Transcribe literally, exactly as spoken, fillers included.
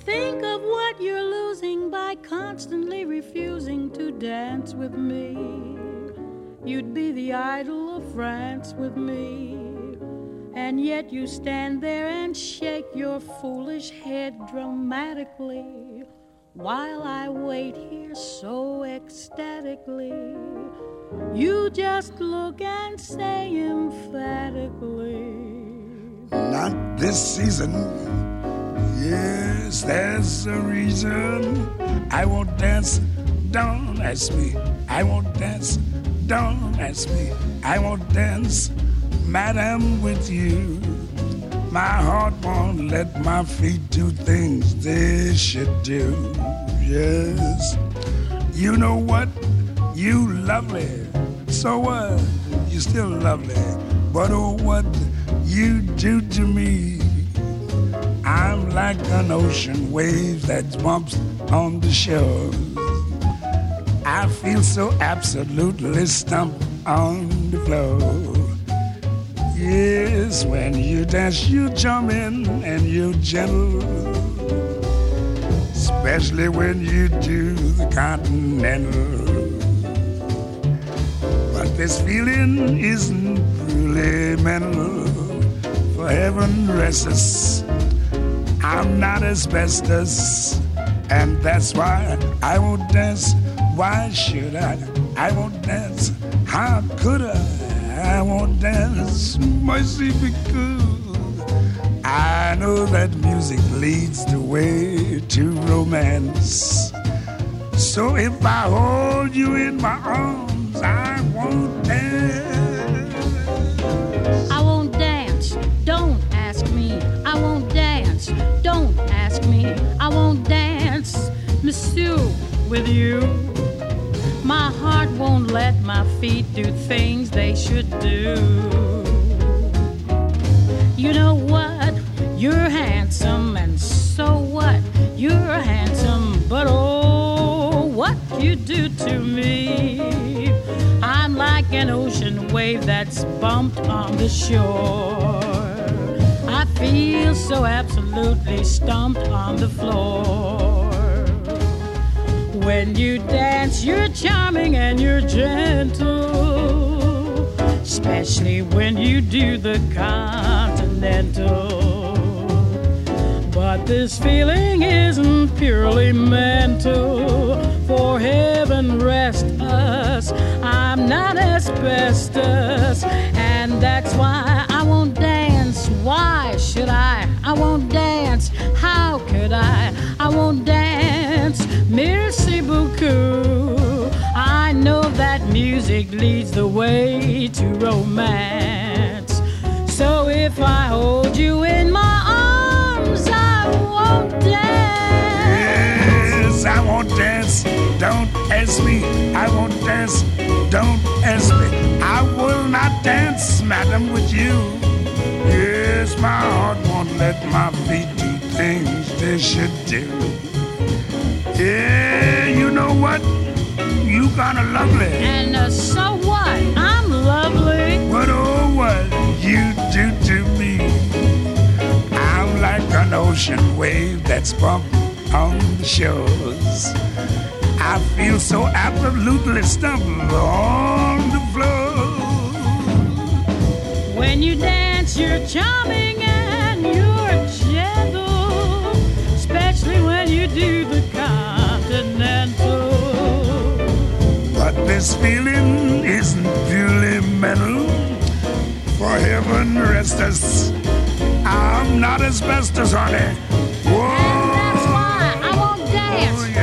Think of what you're losing by constantly refusing to dance with me. You'd be the idol of France with me, and yet you stand there and shake your foolish head dramatically while I wait here so ecstatically. You just look and say emphatically, not this season. Yes, there's a reason I won't dance. Don't ask me. I won't dance. Don't ask me. I won't dance, madam, with you. My heart won't let my feet do things they should do. Yes, you know what? You lovely. So what? You still lovely. But oh, what you do to me. I'm like an ocean wave that bumps on the shore. I feel so absolutely stumped on the floor. Yes, when you dance, you're charming and you're gentle, especially when you do the continental. But this feeling isn't really mental. For heaven rest us, I'm not asbestos, and that's why I won't dance. Why should I? I won't dance. How could I? I won't dance. Mercy, because I know that music leads the way to romance. So if I hold you in my arms, I won't dance. I won't dance. Don't ask me. I won't dance. Don't ask me. I won't dance, monsieur, with you. My heart won't let my feet do things they should do. You know what? You're handsome, and so what? You're handsome, but oh, what you do to me. I'm like an ocean wave that's bumped on the shore. I feel so absolutely stumped on the floor. When you dance, you're charming and you're gentle, especially when you do the continental. But this feeling isn't purely mental. For heaven rest us, I'm not asbestos, and that's why I won't dance. Why should I? I won't dance. How could I? I won't dance. Merci beaucoup. I know that music leads the way to romance. So if I hold you in my arms, I won't dance. Yes, I won't dance. Don't ask me. I won't dance. Don't ask me. I will not dance, madam, with you. Yes, my heart won't let my feet do things they should do. Yeah, you know what? You kinda lovely. And uh, so what? I'm lovely. But oh, what you do to me. I'm like an ocean wave that's bumped on the shores. I feel so absolutely stumped on the floor. When you dance, you're charming and you're gentle, especially when you do the continental. But this feeling isn't purely mental. For heaven rest us, I'm not asbestos, honey. Whoa. And that's why I won't dance.